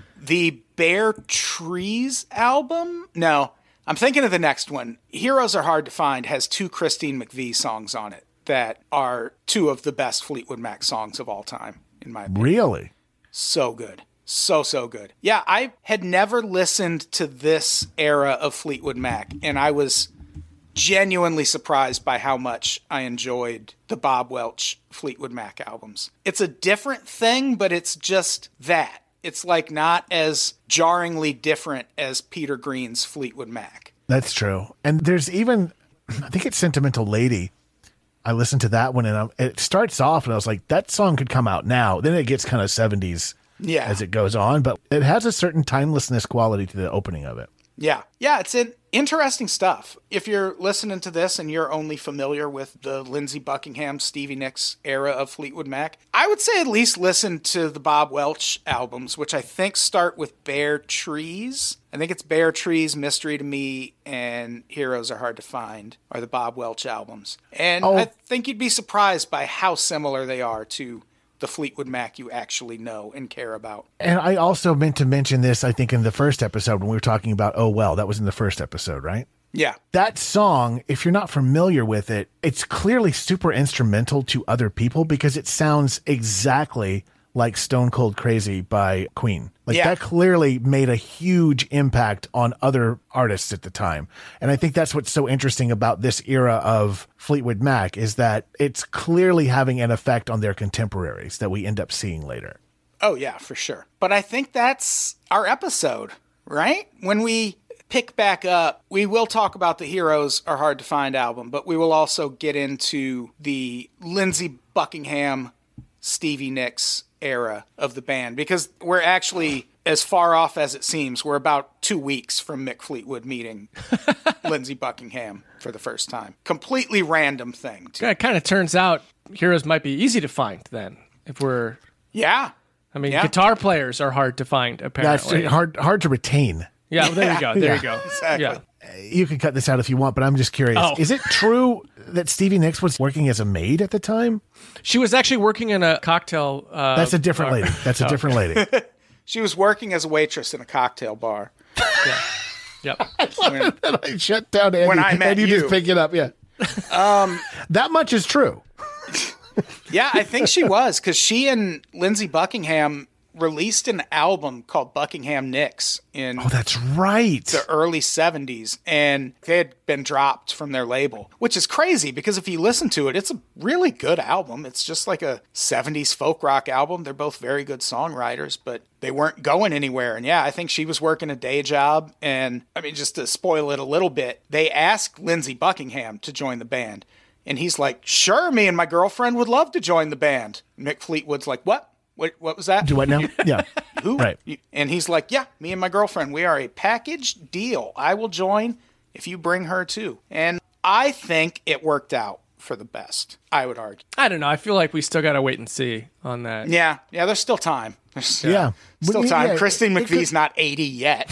The Bare Trees album? No, I'm thinking of the next one. Heroes Are Hard to Find has two Christine McVie songs on it that are two of the best Fleetwood Mac songs of all time, in my opinion. Really? So good. So, so good. Yeah, I had never listened to this era of Fleetwood Mac, and I was genuinely surprised by how much I enjoyed the Bob Welch Fleetwood Mac albums. It's a different thing, but it's just that. It's like not as jarringly different as Peter Green's Fleetwood Mac. That's true. And there's even, I think it's Sentimental Lady. I listened to that one, and I'm, it starts off, and I was like, that song could come out now. Then it gets kind of seventies Yeah. as it goes on, but it has a certain timelessness quality to the opening of it. Yeah. Yeah, it's an interesting stuff. If you're listening to this and you're only familiar with the Lindsey Buckingham, Stevie Nicks era of Fleetwood Mac, I would say at least listen to the Bob Welch albums, which I think start with Bare Trees. I think it's Bare Trees, Mystery to Me, and Heroes Are Hard to Find are the Bob Welch albums. And Oh. I think you'd be surprised by how similar they are to the Fleetwood Mac you actually know and care about. And I also meant to mention this, I think, in the first episode when we were talking about Oh Well. That was in the first episode, right? Yeah. That song, if you're not familiar with it, it's clearly super instrumental to other people because it sounds exactly like Stone Cold Crazy by Queen. Like Yeah. that clearly made a huge impact on other artists at the time. And I think that's what's so interesting about this era of Fleetwood Mac is that it's clearly having an effect on their contemporaries that we end up seeing later. Oh, yeah, for sure. But I think that's our episode, right? When we pick back up, we will talk about the Heroes Are Hard to Find album, but we will also get into the Lindsey Buckingham, Stevie Nicks era of the band, because we're actually as far off as it seems, we're about two weeks from Mick Fleetwood meeting Lindsey Buckingham for the first time. Completely random thing. Too. Yeah, it kind of turns out heroes might be easy to find then. If we're, Yeah. I mean, Yeah. guitar players are hard to find, apparently. That's hard hard to retain. Yeah, well, there you go. There Yeah. you go. Exactly. Yeah. You can cut this out if you want, but I'm just curious. Oh. Is it true that Stevie Nicks was working as a maid at the time? She was actually working in a cocktail. Uh, That's a different bar. lady. That's a different lady. She was working as a waitress in a cocktail bar. Yep. When, I shut down Andy, When I met and you, you. just pick it up. Yeah. Um, that much is true. yeah, I think she was, because she and Lindsey Buckingham released an album called Buckingham Nicks in Oh, that's right. the early seventies, and they had been dropped from their label, which is crazy because if you listen to it, it's a really good album. It's just like a seventies folk rock album. They're both very good songwriters, but they weren't going anywhere. And yeah, I think she was working a day job. And I mean, just to spoil it a little bit, they asked Lindsey Buckingham to join the band. And he's like, sure, me and my girlfriend would love to join the band. Mick Fleetwood's like, what? What, what was that? Do what now? Yeah. Who? Right. And he's like, yeah, me and my girlfriend, we are a package deal. I will join if you bring her too. And I think it worked out for the best, I would argue. I don't know. I feel like we still got to wait and see on that. Yeah, yeah, there's still time. There's, uh, Yeah. Still But, time. yeah, Christine it McVie's could- not eighty yet.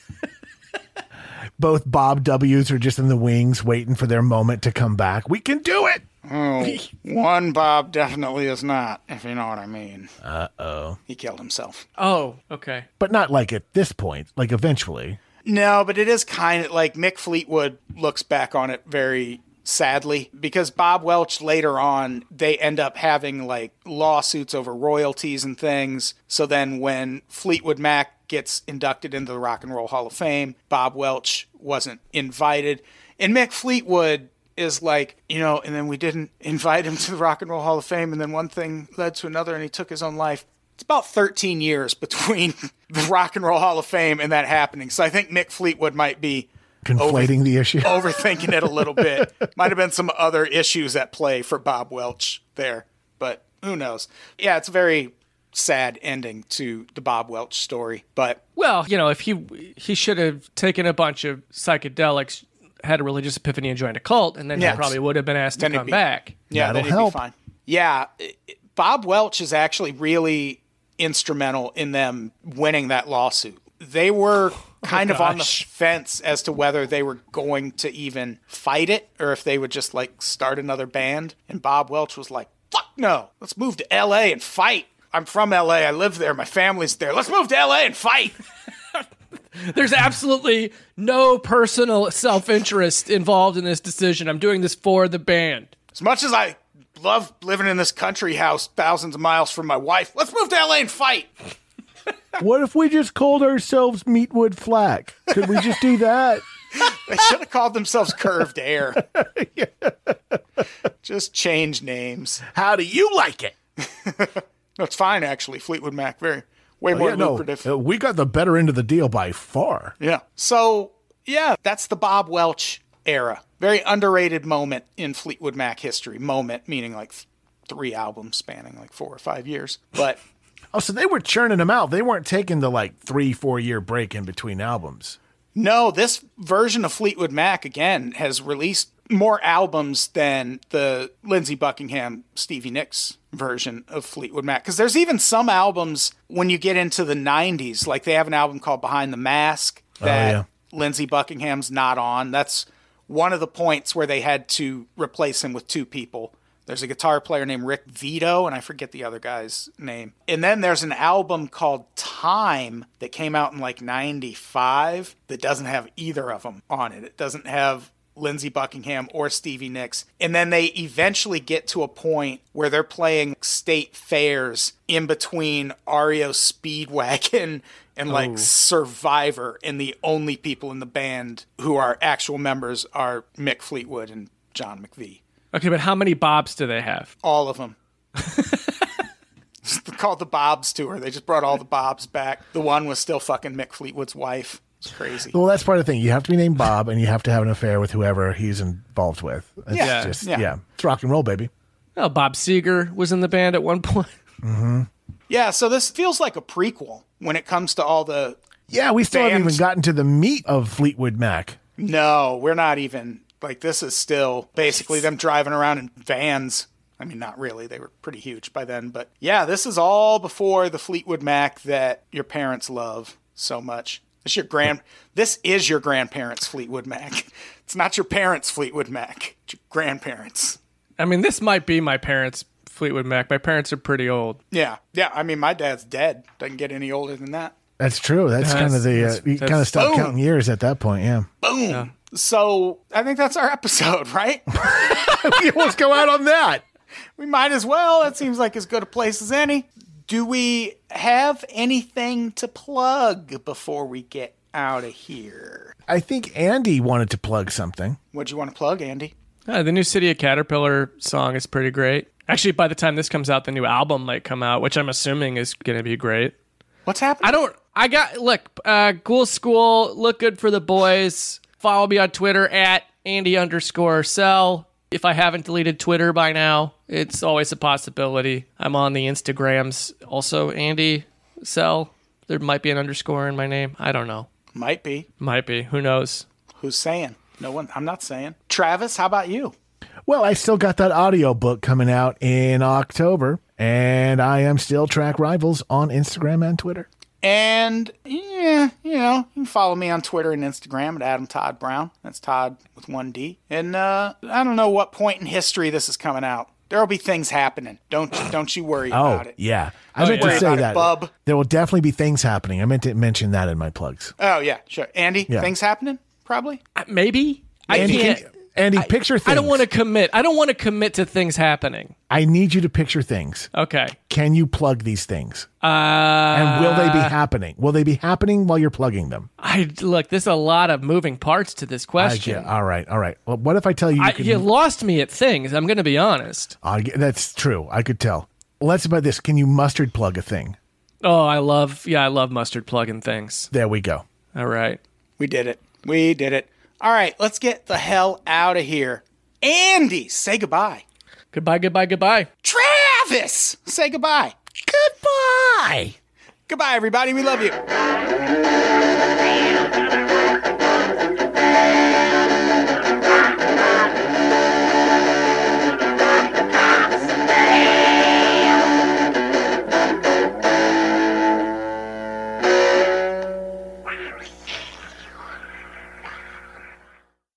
Both Bob W's are just in the wings waiting for their moment to come back. We can do it. Oh, one Bob definitely is not, if you know what I mean. Uh-oh. He killed himself. Oh, okay. But not like at this point, like eventually. No, but it is kind of like Mick Fleetwood looks back on it very sadly because Bob Welch later on, they end up having like lawsuits over royalties and things. So then when Fleetwood Mac gets inducted into the Rock and Roll Hall of Fame, Bob Welch wasn't invited. And Mick Fleetwood is like, you know, and then we didn't invite him to the Rock and Roll Hall of Fame, and then one thing led to another, and he took his own life. It's about thirteen years between the Rock and Roll Hall of Fame and that happening. So I think Mick Fleetwood might be Conflating over, the issue. overthinking it a little bit. Might have been some other issues at play for Bob Welch there, but who knows? Yeah, it's a very sad ending to the Bob Welch story, but Well, you know, if he he should have taken a bunch of psychedelics, had a religious epiphany, and joined a cult, and then Yeah. he probably would have been asked Then to it'd come be- back. yeah, That'll then it'd help. be fine. Yeah, it- it- Bob Welch is actually really instrumental in them winning that lawsuit. They were kind of on the gosh. fence as to whether they were going to even fight it or if they would just like start another band. And Bob Welch was like, fuck no, let's move to L A and fight. I'm from L A. I live there. My family's there. Let's move to L A and fight. There's absolutely no personal self-interest involved in this decision. I'm doing this for the band. As much as I love living in this country house thousands of miles from my wife, let's move to L A and fight. What if we just called ourselves Meatwood Flack? Could we just do that? They should have called themselves Curved Air. Just change names. How do you like it? No, it's fine, actually. Fleetwood Mac, very, way more Yeah, no, lucrative. uh, we got the better end of the deal by far. Yeah. So, yeah, that's the Bob Welch era. Very underrated moment in Fleetwood Mac history. Moment, meaning like th- three albums spanning like four or five years. But Oh, so they were churning them out. They weren't taking the like three, four year break in between albums. no, this version of Fleetwood Mac, again, has released more albums than the Lindsey Buckingham, Stevie Nicks version of Fleetwood Mac. Because there's even some albums when you get into the nineties, like they have an album called Behind the Mask that yeah. Lindsey Buckingham's not on. That's one of the points where they had to replace him with two people. There's a guitar player named Rick Vito, and I forget the other guy's name. And then there's an album called Time that came out in like ninety-five that doesn't have either of them on it. It doesn't have Lindsey Buckingham or Stevie Nicks. And then they eventually get to a point where they're playing state fairs in between R E O Speedwagon and like Oh. Survivor, and the only people in the band who are actual members are Mick Fleetwood and John McVie. Okay, but how many Bobs do they have? All of them. It's called the Bobs Tour. They just brought all the Bobs back. The one was still fucking Mick Fleetwood's wife. It's crazy. Well, that's part of the thing. You have to be named Bob, and you have to have an affair with whoever he's involved with. It's Yeah. just Yeah. yeah. It's rock and roll, baby. Oh, Bob Seger was in the band at one point. Yeah, so this feels like a prequel when it comes to all the... Yeah, we still haven't Bands. even gotten to the meat of Fleetwood Mac. No, we're not even... Like, this is still basically them driving around in vans. I mean, not really. They were pretty huge by then. But yeah, this is all before the Fleetwood Mac that your parents love so much. This your grand. This is your grandparents' Fleetwood Mac. It's not your parents' Fleetwood Mac. It's your grandparents. I mean, this might be my parents' Fleetwood Mac. My parents are pretty old. Yeah, yeah. I mean, my dad's dead. Doesn't get any older than that. That's true. That's, That's- kind of the, uh, that's- you kind of that's- stop Boom. counting years at that point, yeah. Boom. So I think that's our episode, right? Let's go out on that. We might as well. That seems like as good a place as any. Do we have anything to plug before we get out of here? I think Andy wanted to plug something. What'd you want to plug, Andy? Uh, the new City of Caterpillar song is pretty great. Actually, by the time this comes out, the new album might come out, which I'm assuming is going to be great. What's happening? I don't. I got look. Uh, Ghoul School. Look good for the boys. Follow me on Twitter at Andy underscore Cell. If I haven't deleted Twitter by now, it's always a possibility. I'm on the Instagrams also. Andy Cell. There might be an underscore in my name. I don't know. Might be. Might be. Who knows? Who's saying? No one. I'm not saying. Travis, how about you? Well, I still got that audio book coming out in October, and I am still Track Rivals on Instagram and Twitter. And, yeah, you know, you can follow me on Twitter and Instagram at Adam Todd Brown. That's Todd with one D. And uh, I don't know what point in history this is coming out. There'll be things happening. Don't don't you worry Oh, about it. yeah. I Oh, meant yeah. to say Worry about that. it, bub. There will definitely be things happening. I meant to mention that in my plugs. Oh, yeah, sure. Andy, Yeah. things happening? Probably? Uh, Maybe. I Andy, can't. can- Andy, picture things. I don't want to commit. I don't want to commit to things happening. I need you to picture things. Okay. Can you plug these things? Uh, And will they be happening? Will they be happening while you're plugging them? I look. There's a lot of moving parts to this I question. get- all right, all right. Well, what if I tell you you I, can... you lost me at things. I'm going to be honest. I get- that's true. I could tell. Let's about this. Can you mustard plug a thing? Oh, I love. Yeah, I love mustard plugging things. There we go. All right. We did it. We did it. All right, let's get the hell out of here. Andy, say goodbye. Goodbye. Goodbye. Goodbye. Travis, say goodbye. Goodbye. Goodbye, everybody. We love you.